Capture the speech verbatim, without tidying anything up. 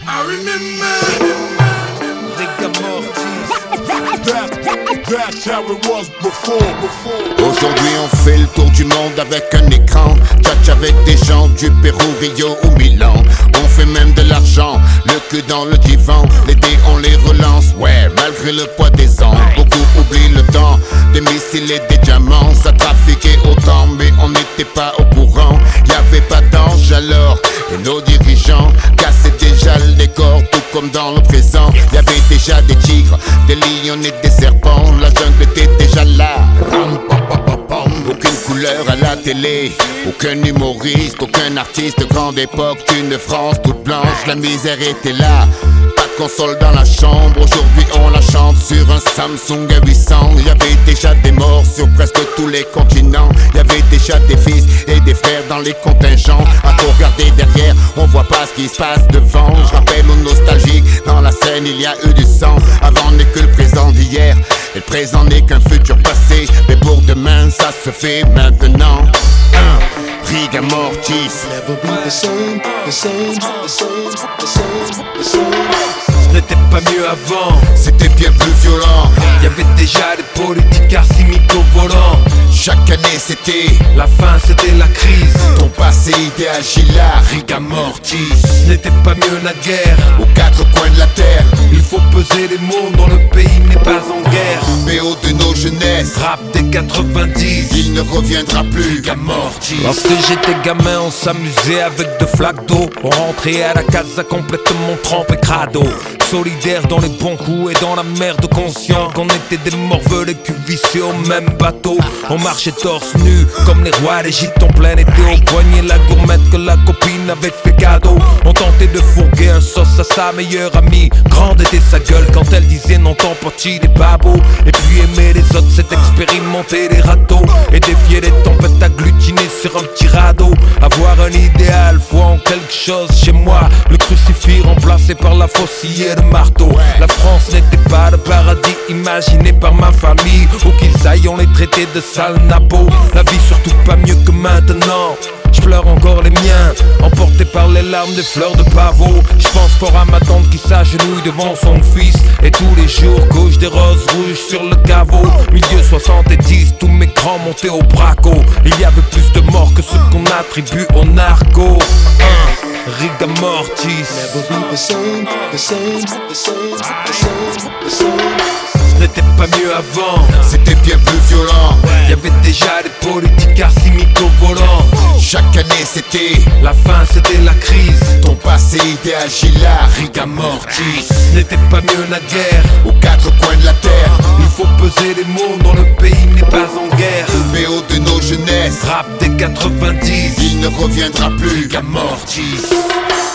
I remember Rick That's how it was before, before. Aujourd'hui on fait le tour du monde avec un écran. Tchatch avec des gens du Pérou, Rio ou Milan. On fait même de l'argent, le cul dans le divan. Les dés on les relance, ouais, malgré le poids des ans. Beaucoup oublient le temps, des missiles et des diamants. Ça trafiquait autant mais on n'était pas au courant. Y'avait pas d'ange alors, et nos dirigeants cassaient déjà le décor, tout comme dans le présent. Y'avait déjà des tigres, des lions et des serpents. La jungle était déjà là. Aucune couleur à la télé, aucun humoriste, aucun artiste de grande époque d'une France toute blanche. La misère était là, pas de console dans la chambre. Aujourd'hui on la chante sur un Samsung A huit cents. Y'avait déjà des morts sur presque tous les continents. Y'avait déjà des fils et des frères dans les contingents. À tout regarder derrière, on voit pas ce qui se passe devant. Je rappelle aux nostalgiques, dans la scène il y a eu du sang. Avant n'est que le présent d'hier, et le présent n'est qu'un futur passé. Mais pour demain ça se fait maintenant. Un Riga Mortis. Never be the same, the same, the same, the same, the same. Ce n'était pas mieux avant, c'était bien plus violent. Y'avait déjà des politiques arsimiques au volant. Chaque année c'était la fin, c'était la crise. Ton passé idéal Gila, Riga Mortis. Ce n'était pas mieux naguère, aux quatre coins de la terre. Il faut peser les mots dont le pays n'est pas en guerre. B O de nos jeunesses, rap des quatre-vingt-dix, il ne reviendra plus. Riga Mortis. Lorsque j'étais gamin, on s'amusait avec deux flaques d'eau. On rentrait à la casa complètement trempé crado. Solidaires dans les bons coups et dans la merde conscient qu'on était des morveux, les culs vicieux au même bateau. On marchait torse nu comme les rois d'Égypte en plein été. Au poignet la gourmette que la copine avait fait cadeau. On tentait de fourguer un sauce à sa meilleure amie. Grande était sa gueule quand elle disait non t'en potis des babos. Et puis aimer les autres c'est expérimenter les râteaux et défier les tempêtes agglutinées sur un petit radeau. Avoir un idéal, foi en quelque chose chez moi. Le crucifix remplacé par la faucille et le marteau. La France n'était pas le paradis imaginé par ma famille. Où qu'ils aillent on les traitait de sales nappos. La vie surtout pas mieux que maintenant. Je pleure encore les miens, emporté par les larmes des fleurs de pavot. Je pense fort à ma tante qui s'agenouille devant son fils. Et tous les jours couche des roses rouges sur le caveau. Milieu soixante-dix, tous mes grands montaient au braco. Il y avait plus de morts que ceux qu'on attribue au narco. Riga Mortis. Never be the same, the same, the same, the same, the same. Ce n'était pas mieux avant, c'était bien plus violent. Y'avait déjà des politiques arsimiques au volant. Chaque année c'était la fin, c'était la crise. Ton passé idéal Gila, Riga Mortis. Ce n'était pas mieux naguère, aux quatre coins de la terre. Il faut peser les mots dont le pays n'est pas en guerre. B O de nos jeunesses, rap des quatre-vingt-dix, il ne reviendra plus. Riga Mortis.